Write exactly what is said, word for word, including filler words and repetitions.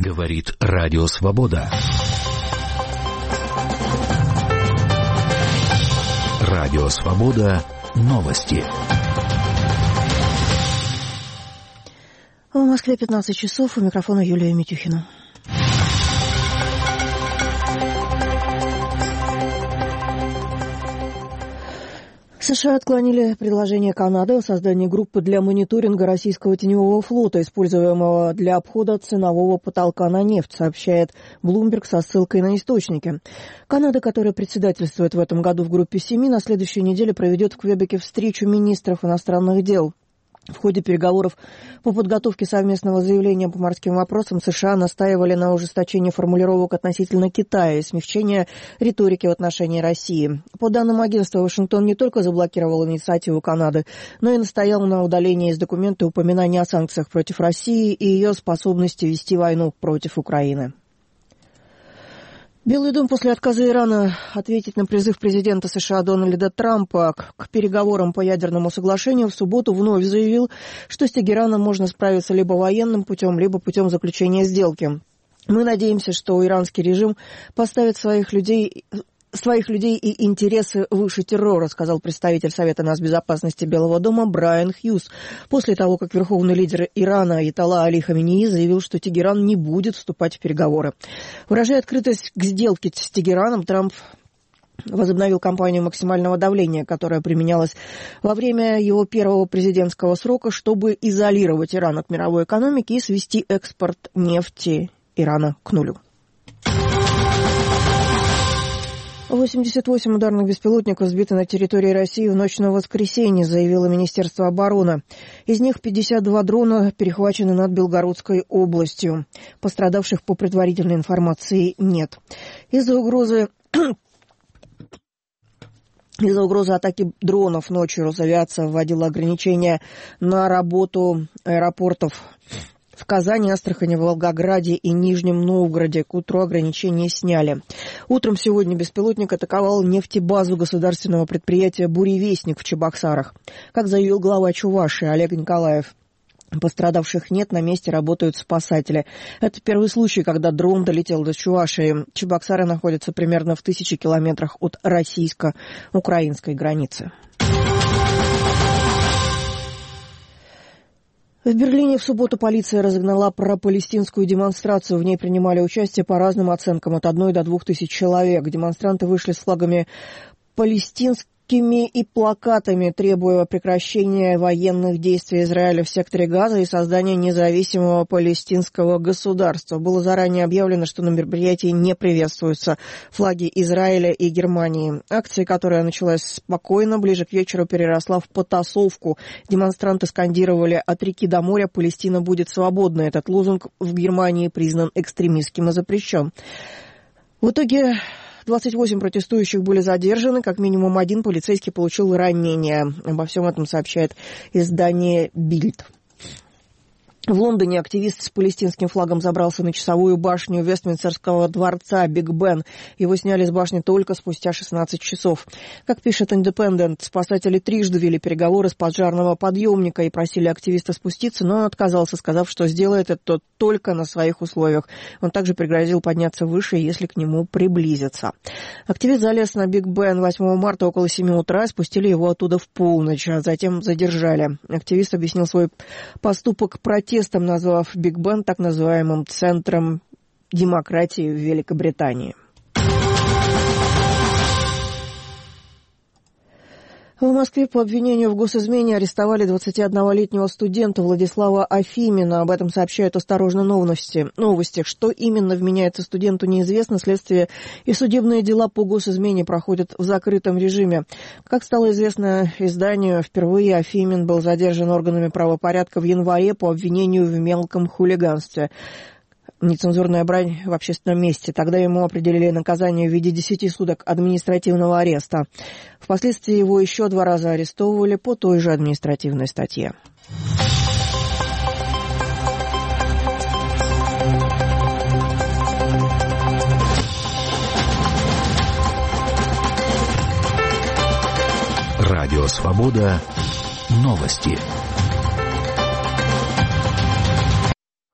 Говорит Радио Свобода. Радио Свобода. Новости. В Москве пятнадцать часов. У микрофона Юлия Митюхина. США отклонили предложение Канады о создании группы для мониторинга российского теневого флота, используемого для обхода ценового потолка на нефть, сообщает Bloomberg со ссылкой на источники. Канада, которая председательствует в этом году в группе семи, на следующей неделе проведет в Квебеке встречу министров иностранных дел. В ходе переговоров по подготовке совместного заявления по морским вопросам США настаивали на ужесточении формулировок относительно Китая и смягчении риторики в отношении России. По данным агентства, Вашингтон не только заблокировал инициативу Канады, но и настоял на удалении из документа упоминания о санкциях против России и ее способности вести войну против Украины. Белый дом после отказа Ирана ответить на призыв президента США Дональда Трампа к переговорам по ядерному соглашению в субботу вновь заявил, что с Тегераном можно справиться либо военным путем, либо путем заключения сделки. Мы надеемся, что иранский режим поставит своих людей... своих людей и интересы выше террора, сказал представитель Совета нацбезопасности Белого дома Брайан Хьюз, после того, как верховный лидер Ирана Аятолла Али Хаменеи заявил, что Тегеран не будет вступать в переговоры. Выражая открытость к сделке с Тегераном, Трамп возобновил кампанию максимального давления, которая применялась во время его первого президентского срока, чтобы изолировать Иран от мировой экономики и свести экспорт нефти Ирана к нулю. восемьдесят восемь ударных беспилотников сбиты на территории России в ночь на воскресенье, заявило Министерство обороны. Из них пятьдесят два дрона перехвачены над Белгородской областью. Пострадавших по предварительной информации нет. Из-за угрозы... Из-за угрозы атаки дронов ночью Росавиация вводила ограничения на работу аэропортов в Казани, Астрахани, Волгограде и Нижнем Новгороде. К утру ограничения сняли. Утром сегодня беспилотник атаковал нефтебазу государственного предприятия «Буревестник» в Чебоксарах. Как заявил глава Чувашии Олег Николаев, пострадавших нет, на месте работают спасатели. Это первый случай, когда дрон долетел до Чувашии. Чебоксары находятся примерно в тысячи километрах от российско-украинской границы. В Берлине в субботу полиция разогнала пропалестинскую демонстрацию. В ней принимали участие по разным оценкам от одной до двух тысяч человек. Демонстранты вышли с флагами палестинскими и плакатами, требуя прекращения военных действий Израиля в секторе Газа и создания независимого палестинского государства. Было заранее объявлено, что на мероприятии не приветствуются флаги Израиля и Германии. Акция, которая началась спокойно, ближе к вечеру переросла в потасовку. Демонстранты скандировали «От реки до моря Палестина будет свободна». Этот лозунг в Германии признан экстремистским и запрещен. В итоге двадцать восемь протестующих были задержаны, как минимум один полицейский получил ранение. Обо всем этом сообщает издание «Бильд». В Лондоне активист с палестинским флагом забрался на часовую башню Вестминстерского дворца Биг Бен. Его сняли с башни только спустя шестнадцать часов. Как пишет Independent, спасатели трижды вели переговоры с поджарного подъемника и просили активиста спуститься, но он отказался, сказав, что сделает это только на своих условиях. Он также пригрозил подняться выше, если к нему приблизятся. Активист залез на Биг Бен восьмого марта около семи утра, спустили его оттуда в полночь, а затем задержали. Активист объяснил свой поступок протестом, Тестом назвав Биг Бен так называемым центром демократии в Великобритании. В Москве по обвинению в госизмене арестовали двадцатиоднолетнего студента Владислава Афимина. Об этом сообщают «Осторожно, новости». новости. Что именно вменяется студенту, неизвестно. Следствие и судебные дела по госизмене проходят в закрытом режиме. Как стало известно изданию, впервые Афимин был задержан органами правопорядка в январе по обвинению в мелком хулиганстве. Нецензурная брань в общественном месте. Тогда ему определили наказание в виде десяти суток административного ареста. Впоследствии его еще два раза арестовывали по той же административной статье. Радио Свобода. Новости.